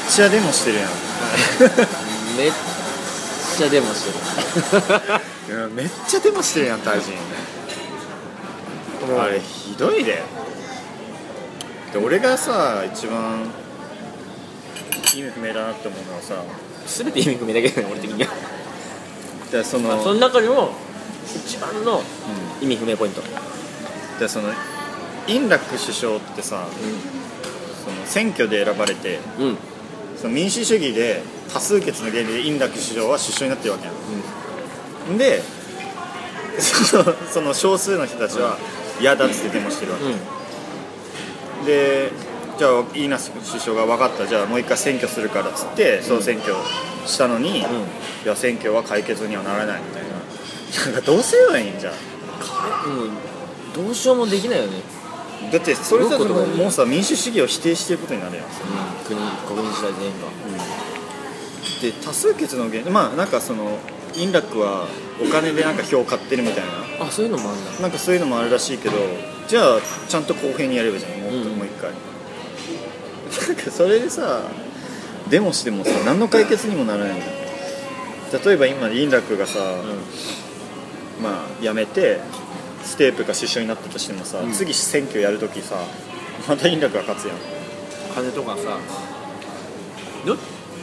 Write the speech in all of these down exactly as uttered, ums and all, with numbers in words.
ちゃデモしてるやんめっちゃデモしてるいやめっちゃデモしてるやんタイ人あれひどいで。で俺がさ一番意味不明だなって思うのはさ、 全て意味不明だけどね俺的には。 でその、 まあ、その中でも一番の意味不明ポイント、 でそのインラック首相ってさ、 うその選挙で選ばれて、 んうんその民主主義で多数決の原理でインラック首相は首相になってるわけやん、でその、その少数の人たちは嫌だっつってデモしてるわけ、 うんでじゃあイーナス首相が分かった、じゃあもう一回選挙するからっつって総選挙したのに、うん、いや選挙は解決にはならないみたいな、なんかどうすればいいんじゃん、 もうどうしようもできないよね。 だってそれぞれももうさ民主主義を否定してることになるやん、うん、 国国民次第全員が、 うん、で多数決の原理、まあなんかそのインラックはお金でなんか票を買ってるみたいな、 あそういうのもあるんだ、 なんかそういうのもあるらしいけど、じゃあちゃんと公平にやればいいじゃん、もう、うん、もう一回なんかそれでさデモしてもさ何の解決にもならないんだ。例えば今インラックがさ、うん、まあ辞めてステープが首相になったとしてもさ、うん、次選挙やるときさまたインラックが勝つやん。 金とかさどでも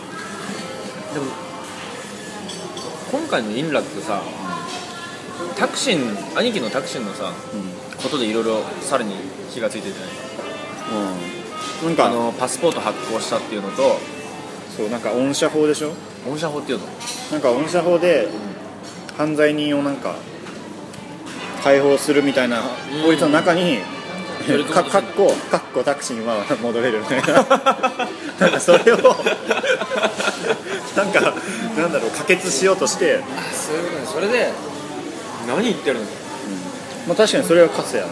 今回のインラックさ、うん、タクシン兄貴のタクシンのさ、うん、ことでいろいろさらに火がついてるじゃないか、うん、なんかあのパスポート発行したっていうのと、 そうなんか恩赦法でしょ。 恩赦法っていうのなんか恩赦法で犯罪人をなんか解放するみたいな法律の中に、うん、かかっこかっこタクシンは戻れるみたいななんかそれをなんかなんだろう可決しようとして、 あそういうことね。それで何言ってるの、うん、 まあ確かにそれは勝つやん。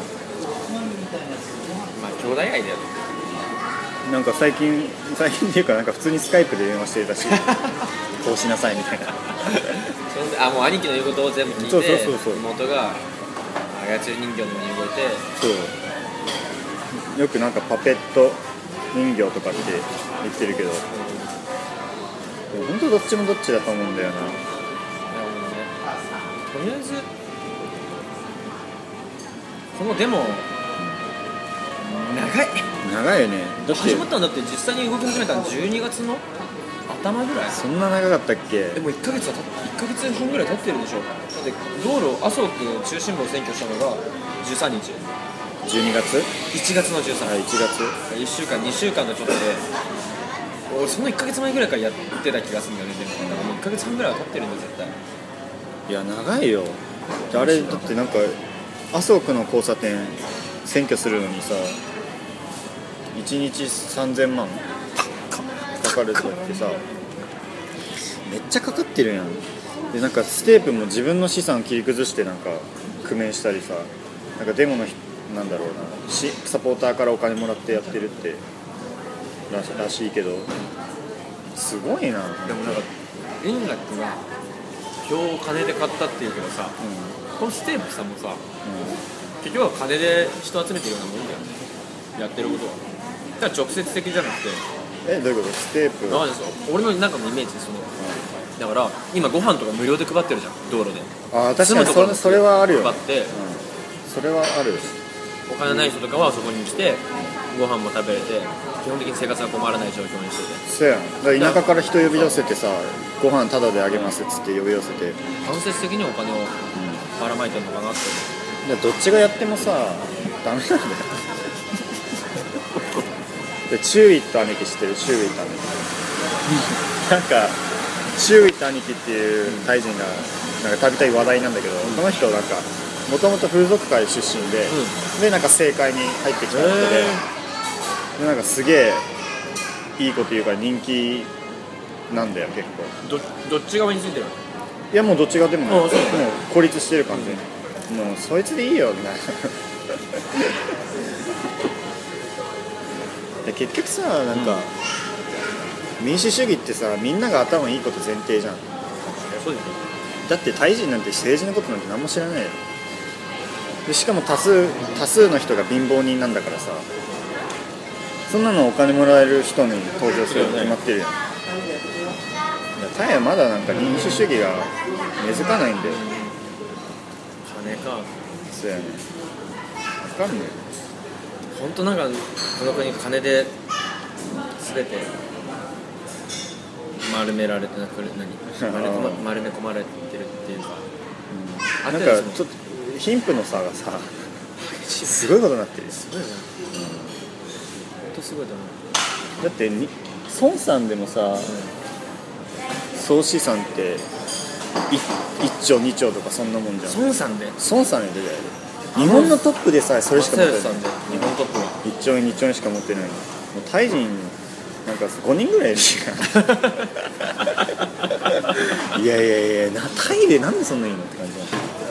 まあ兄弟愛だよ。 なんか最近最近っていうかなんか普通にスカイプで電話してるらしいこうしなさいみたいなあもう兄貴の言うことを全部聞いて、 そうそうそうそう、 妹が操り人形のように動いて、 そうよくなんかパペット人形とかって言ってるけど、うん、本当どっちもどっちだと思うんだよな。なるほどね。とりあえずこのデモ長い長いよね。 だって始まったのだって実際に動き始めたのじゅうにがつの頭ぐらい。 そんな長かったっけ。 でもいっかげつはたいっかげつはんぐらい経ってるでしょ。だって道路麻生区中心部を占拠したのがじゅうさんにち、 じゅうにがついちがつのじゅうさんにち、 いちがついっしゅうかんにしゅうかんのちょっとで、俺そのいっかげつまえぐらいからやってた気がするんだよね。でもだからもういっかげつはんぐらいは経ってるんだよ絶対。 いや長いよ。あれだってなんか麻生区の交差点占拠するのにさいちにちさんぜんまんかかるって言ってさ、めっちゃかかってるやん。でなんかステープも自分の資産切り崩してなんか工面したりさ、なんかデモのなんだろうなしサポーターからお金もらってやってるってら し, らしいけどすごいな。 でもなんか円楽が票を金で買ったっていうけどさ、うん、このステープさんもさ、うん、結局は金で人集めてるようなもんだよね、やってることは。だから直接的じゃなくて、 えどういうこと？ステープなんですよ俺の中のイメージですよね、うん、だから今ご飯とか無料で配ってるじゃん道路で。 ああ確かにそれ、それはあるよ。 配って、うん、 それはある。 お金ない人とかはそこに来てご飯も食べれて基本的に生活が困らない状況にしてて。 そうやん。だから田舎から人呼び寄せてさご飯タダであげますっつって呼び寄せて間接的にお金をばらまいてるのかなって。 うん、どっちがやってもさダメなんだよでチューイット兄貴知ってる？チューイット兄貴なんかチューイット兄貴っていうタイ人がなんかたびたび話題なんだけど、うん、この人なんかもともと風俗界出身で、うん、でなんか政界に入ってきた人で、でなんかすげえいいこと言うから人気なんだよ結構。 ど, どっち側についてるの？ いやもうどっち側でもない。もうそう孤立してる感じ、うん、もうそいつでいいよみたいなで結局さなんか、うん、民主主義ってさみんなが頭いいこと前提じゃん。 そうですよ。 だってタイ人なんて政治のことなんて何も知らないよ。でしかも多数多数の人が貧乏人なんだからさ、 そんなのお金もらえる人に投票するに決まってるやん。タイはまだなんか民主主義が根付かないんだよ。 金か。 そうやね。分かんない。 本当なんかこの国金で全て丸められてなく何丸め込ま丸め込まれてるっていうか、 うん、なんかちょっと貧富の差がさすごいことになってる。 すごいな、うん、本当すごいと思う。 だってに孫さんでもさ、うん、総資産っていっちょうにちょうとかそんなもんじゃん。 孫さんで孫さんで出てる。日本のトップでさえそれしか持ってない。 日本トップがいっちょうにちょう円しか持ってないの。もうタイ人なんかごにんぐらいいるじゃん。いやいやいやな、タイでなんでそんなにいいのって感じなん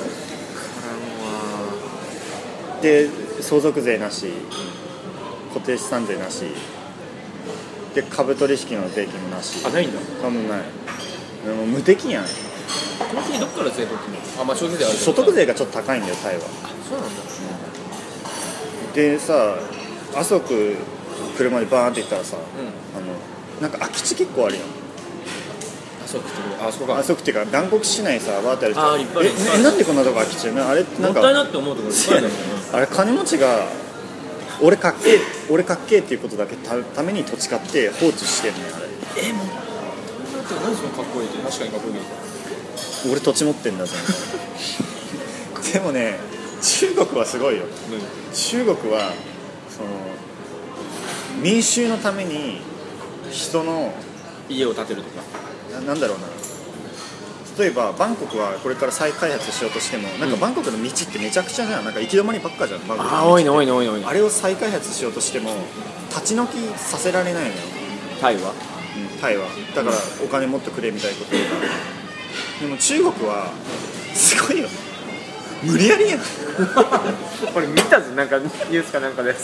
で、相続税なし、固定資産税なしで、株取引の税金もなし。 あ、ないんだ。 多分ない。でも無敵やん。 この国どっから税取ってんの？あ、まあ消費税あるけど。 所得税がちょっと高いんだよタイは。 あ、そうなんだ。 でさ、麻生区車でバーンって行ったらさ、 うん、 あのなんか空き地結構あるやん。 あそこあそこか。 あそこっていうか南国市内さバーってあるじゃん。 あ、いっぱいある。 え、なんでこんなとこ空き地あるの？あれなんかもったいなって思うところいっぱいあるんだけど。 あれ金持ちが俺かっけえ俺かっけえっていうことだけたために土地買って放置してんのよあれ。 え、もう何そのかっこいいって。確かにかっこいい。 俺土地持ってんだぞ。でもね、中国はすごいよ。うん、中国はその民衆のために人の家を建てるとかな, なんだろうな。例えばバンコクはこれから再開発しようとしても、なんかバンコクの道ってめちゃくちゃじゃん。なんか行き止まりばっかじゃん。バンコクの道ってあ、多いね多いね多いね多いね。 あれを再開発しようとしても立ち退きさせられないのよタイは。 うん、タイはだからお金もっとくれみたいなこと言うから。でも中国はすごいよ。無理やりやん。 これ見たぞ、なんかニュースかなんかです。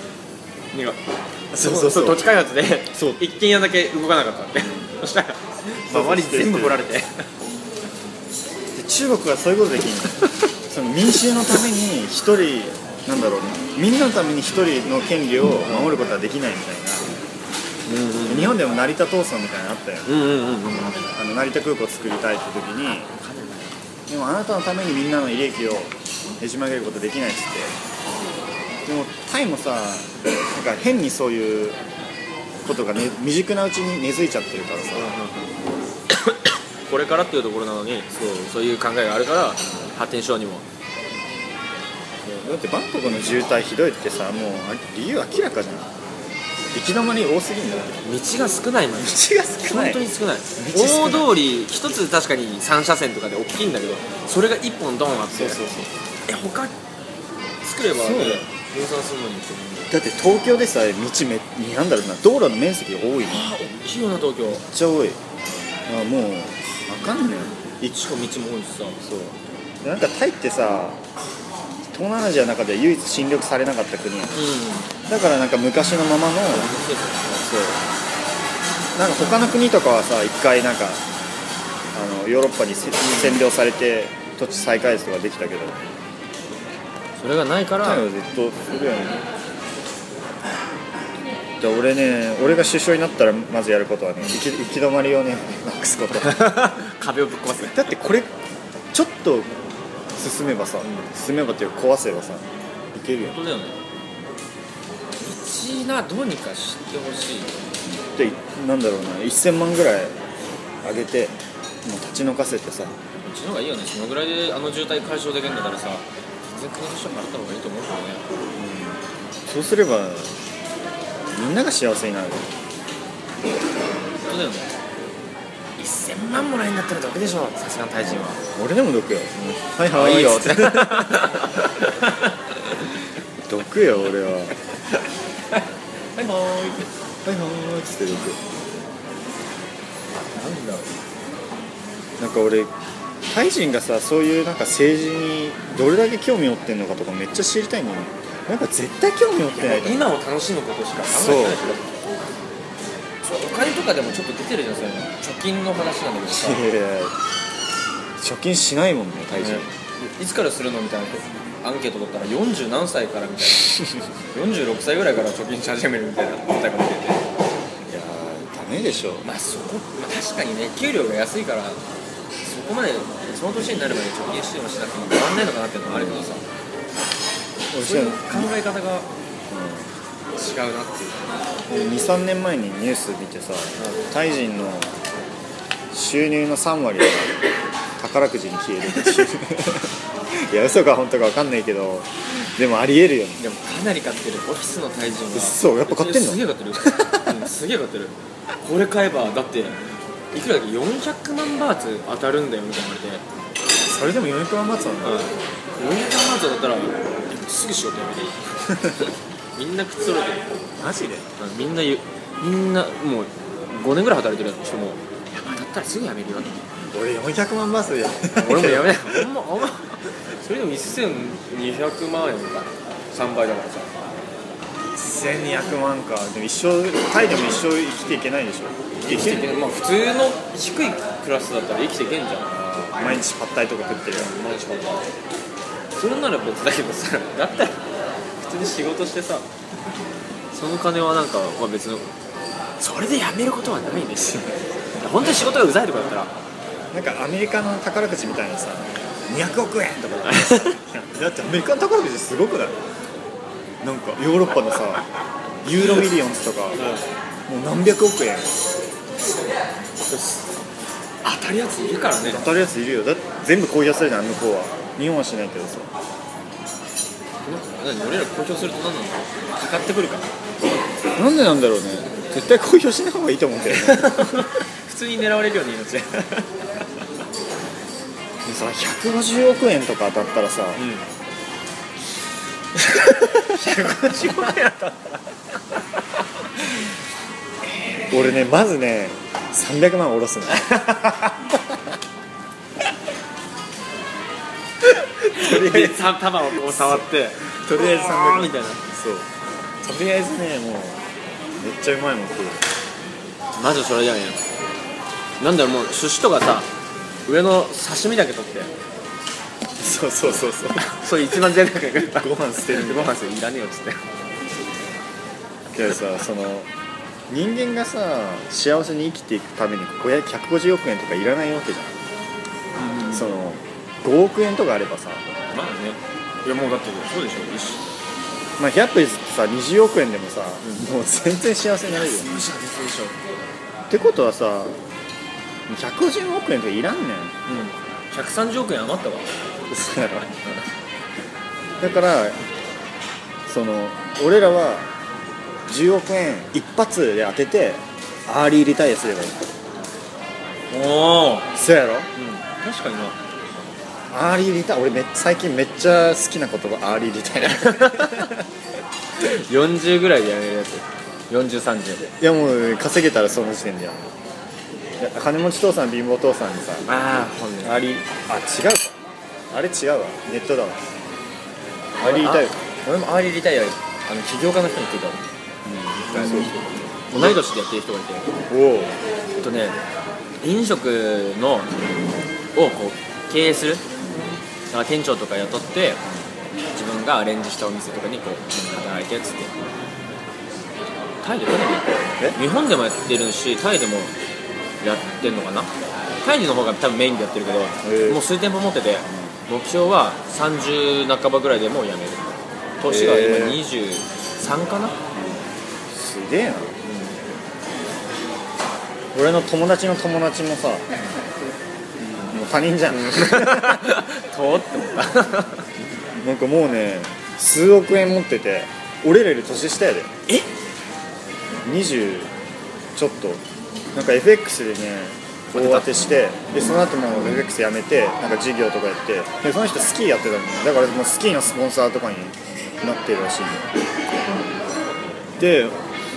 そうそうそう、 土地開発でそう一軒家だけ動かなかったって。そしたら周り全部掘られて。 で中国はそういうことできんの。その民衆のために一人なんだろうね、みんなのために一人の権利を守ることはできないみたいな。うんうん、日本でも成田闘争みたいなのあったよ、うんうんうんうん、あの成田空港を作りたいって時に、でもあなたのためにみんなの利益をねじ曲げることできないっつって。でもタイもさ、なんか変にそういうことが、ね、未熟なうちに根付いちゃってるからさ、 これからっていうところなのに、そう、そういう考えがあるから発展しようにも。 だってバンコクの渋滞ひどいってさ、もう理由明らかじゃん。行き止まり多すぎんだよ。 道が少ないもん。道が少ない。 本当に少ない。大通り一つ確かにさん車線とかで大きいんだけど、それがいっぽんドンあって、そうそうそう、え、他作れば分散するのにって思う。 だって東京でさ、道めなんだろうな、道路の面積が多いの。 ああ、大きいよな東京。 めっちゃ多い。あ、もう分かんねえ。しかも道も多いしさ。 そう。なんかタイってさ、東南アジアの中で唯一侵略されなかった国やん、うん、だからなんか昔のままの、そう、なんか他の国とかはさ、一回なんかあのヨーロッパに占領されて土地再開発とかできたけど、 それがないからタイはずっとするよね。じゃあ俺ね、俺が首相になったらまずやることはね、行き、行き止まりをねなくすこと。 壁をぶっ壊す。 だってこれちょっと進めばさ、うん、進めばっていうか壊せばさ、いけるよ。 本当だよね。道な、どうにかしてほしい。 で、なんだろうな、せんまんぐらい上げて、もう立ち退かせてさ。 うちの方がいいよね。そのぐらいであの渋滞解消できるんだからさ、全然国の人になった方がいいと思うけどね、 うん、そうすればみんなが幸せになる。 本当だよね。せんまんもらえんだったら毒でしょ、さすがのタイ人は。 俺でも毒よ、うん、 はいはい、いいよって。 毒よ俺は。はいはいはいはいはいっつって毒。 なんだろう、なんか俺タイ人がさ、そういうなんか政治にどれだけ興味持ってんのかとかめっちゃ知りたいんだよね。なんか絶対興味持ってないと。 今を楽しむことしか考えてないでしょ。お金とかでもちょっと出てるじゃん、そういうの。貯金の話なんだけどさ。 いやいや、貯金しないもんねタイ人、ね、 いつからするのみたいな。 アンケート取ったらよんじゅう何歳からみたいなよんじゅうろくさいぐらいから貯金し始めるみたいな答えが出てて、いやーダメでしょ。 まあそこ、まあ、確かにね給料が安いからそこまでその年になるまで貯金してもしなくても変わんないのかなっていうのもあるけどさ、そういう考え方が違うなっていう。 にさんねんまえにニュース見てさ、タイ人の収入のさんわりが宝くじに消えるっていういや嘘か本当か分かんないけど、でもありえるよね。 でもかなり買ってる。オフィスのタイ人はそうやっぱ買ってんの。 すげえ買ってる、うん、すげえ買ってる。これ買えばだっていくらだっけよんひゃくまんバーツ当たるんだよみたいな言われて、 それでもよんひゃくまんバーツなんだ、うん、 よんひゃくまんバーツだったらすぐ仕事辞めてみんなくつろいでる。 マジでみんなみんなもうごねんぐらい働いてる人も、いやだったらすぐ辞めるよって。 俺よんひゃくまんバーツや俺もやめないほんまほんまそれでもせんにひゃくまんえんかさんばいだからさせんにひゃくまんか。でも一生タイでも一生生きていけないでしょ。 生きていけない。まあ普通の低いクラスだったら生きていけんじゃん。 毎日パッタイとか食ってる。 毎日パッタイそれなら別だけどさ、だったら普通に仕事してさその金はなんか、まあ、別のそれで辞めることはないですよ本当に仕事がうざいとかだったらなんかアメリカの宝くじみたいなさにひゃくおくえんとかだってアメリカの宝くじすごくない？なんかヨーロッパのさユーロミリオンズとか、うん、もう何百億円当たるやついるからね。 当たるやついるよ。だって全部公表するじゃん向こうは。日本はしないけどさ。 何俺ら公表すると何なんだろう。かかってくるかなんでなんだろうね。絶対公表しない方がいいと思うけどね普通に狙われるよね命でさひゃくごじゅうおくえんとか当たったらさ、うんひゃくごじゅうおくえん当たったら俺ねまずねさんびゃくまん下ろすのとりあえず玉をこう触ってとりあえずさんびゃくまんみたいな。 そうとりあえずねもうめっちゃうまいもん食う。 まずそれじゃねえなんだろうもう寿司とかさ上の刺身だけ取ってそうそうそうそうそれ一番贅沢だからご飯捨てるご飯捨てるいらねえよっつってけどさその人間がさ幸せに生きていくためにひゃくごじゅうおくえんとかいらないわけじゃん、うん、そのごおくえんとかあればさまあねいやもうだってそうでしょまあひゃくさにじゅうおくえんでもさ、うん、もう全然幸せになれるよ。ってことはさひゃくごじゅうおくえんとかいらんねん、うん、 ひゃくさんじゅうおくえん余ったわそうやろだからその俺らはじゅうおくえん一発で当ててアーリーリタイアすればいい。 おおそうやろ、うん、 確かにな。 アーリーリタイア俺め最近めっちゃ好きな言葉アーリーリタイアよんじゅうぐらいでやめるやつよんじゅう、さんじゅういやもう稼げたらその時点でやめる。金持ち父さん貧乏父さんにさああアーリーあ違うかあれ違うわネットだわアーリーリタイア。 俺もアーリーリタイアあの起業家の人に聞いたわ、うん、そうそう同い年でやってる人がいておおえっとね飲食のをこう経営する店長とか雇って自分がアレンジしたお店とかにこう働いてっつってタイでどこでやってる？日本でもやってるしタイでもやってんのかな。タイの方が多分メインでやってるけど、もう数店舗持ってて目標はさんじゅう半ばぐらいでもう辞める。年が今にじゅうさんかな。 すげえな、うん、俺の友達の友達もさ、もう他人じゃんとって思ったなんかもうね数億円持ってて俺らより年下やで。 えにじゅうちょっとなんか エフエックス でね大当てして、でその後も エフエックス やめてなんか事業とかやって、でその人スキーやってたのにだからもうスキーのスポンサーとかになってるらしいので、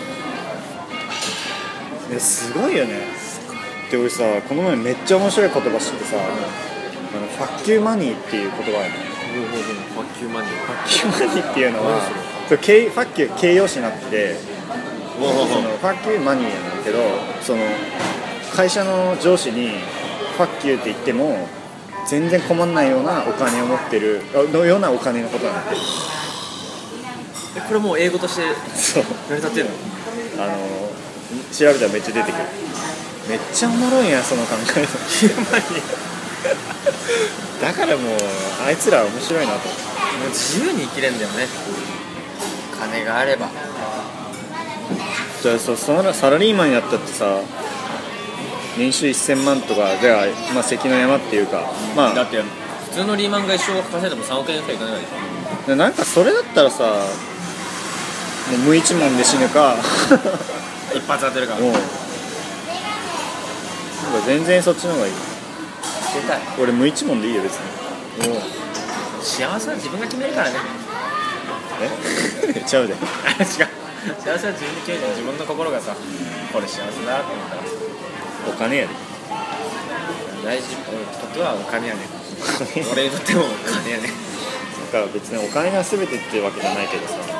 すごいよね。で俺さこの前めっちゃ面白い言葉知ってさ、あのファッキューマニーっていう言葉やね。 ファッキューマニーファッキューマニーっていうのはそうファッキュー形容詞になってて、そのファッキューマニーやねんけど、その会社の上司にファッキューって言っても全然困んないようなお金を持ってるのようなお金のことなんで。 これもう英語としてそう成り立ってるの？ あの調べたらめっちゃ出てくる。めっちゃおもろいんやその考えだからもうあいつら面白いなと思って。 もう自由に生きれんだよね、金があれば。 じゃあ そ, そのサラリーマンやったってさ、年収せんまんとかじゃあ、まあ、関の山っていうか、まあ、 だって普通のリーマンが一生稼いでもさんおくえんしかいかないでしょ。 なんかそれだったらさ、もう無一文で死ぬか一発当てるから。 もう全然そっちの方がいい。 出たい。 俺無一文でいいよ別に。 もう幸せは自分が決めるからね。 えちゃうで違う。 幸せは自分で決めて、自分の心がさ、これ幸せだって思ったらお金やで。 大事。俺にとってはお金やね。俺にとってもお金やね。 だから別にお金が全てってわけじゃないけどさ、お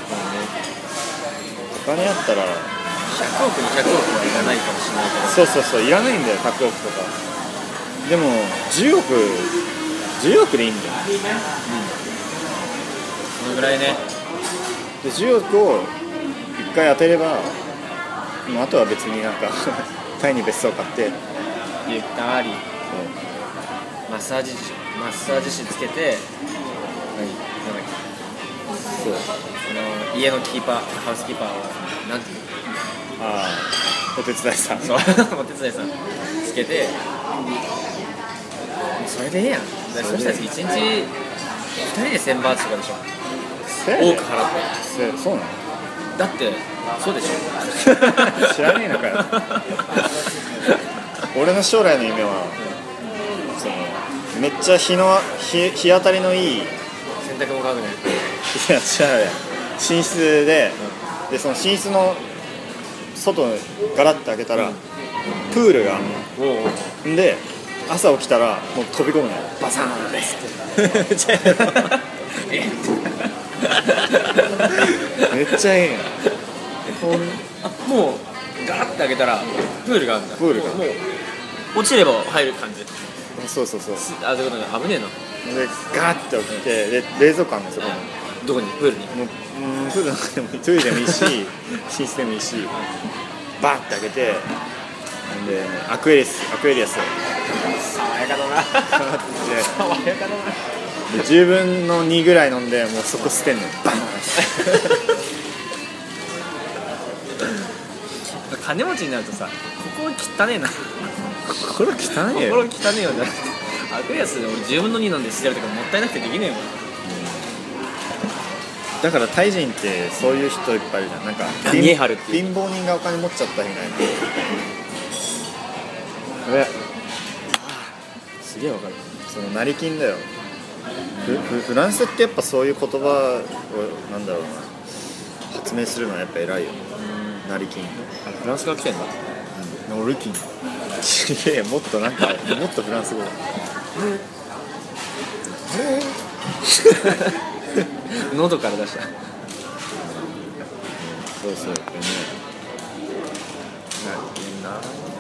金あったらひゃくおくにひゃくおくはいらないかもしれないけど、 そうそうそう、いらないんだよひゃくおくとか。でもじゅうおくじゅうおくでいいんだよ。 そのぐらいね。 でじゅうおくをいっかい当てれば、もうあとは別になんかタイに別荘買って、 ゆったりマッサージマッサージ師つけて、何なんだっけ、 そう、 あの家のキーパー、ハウスキーパーはなんていうの、 ああお手伝いさん、 そうお手伝いさんつけて、それでいいやん。そしたらいちにちふたりでせんバーツとかでしょ、多く払って。 そうなの？ だってそうでしょ知らねえのかよ俺の将来の夢はそのめっちゃ日の 日, 日当たりのいい洗濯も乾くね。 いや違うや寝室で、うん、でその寝室の外ガラッと開けたら、うん、プールがあるの。おうおう。で朝起きたらもう飛び込むのよ、バサーンってめっちゃええめっちゃええやん。 あ、もうガラッて開けたらプールがあるんだ。 プールがもう落ちれば入る感じ。 そうそうそう。 あ、そういうことね。危ねえな。 でガーッて起きて、で冷蔵庫あるんですよ。 どこに？プールに。 もううんプールの中でもトイレでもいいし寝室でもいいし、バーッて開けて、でアクエリアスアクエリアス爽やかだな爽やかだな。 でじゅうぶんのにぐらい飲んで、もうそこ捨てんのよ、バン金持ちになるとさ、心汚ねえな。 心汚ねえよ。 心汚ねえよ。アクエリアスで俺じゅうぶんのに飲んで捨てるとかもったいなくてできねえもん。 だからタイ人ってそういう人いっぱいいるじゃん。なんか見え張るっていう貧乏人がお金持っちゃったみたいな。えすげえわかる。 その成金だよ。フ, フランスってやっぱそういう言葉をなんだろうな、発明するのはやっぱ偉いよ。成金。 あ、フランスから来てんだ。 うん、ノルキン。いやもっとなんかもっとフランス語だ。 喉から出した。 そうそう。ね。 なるほどな。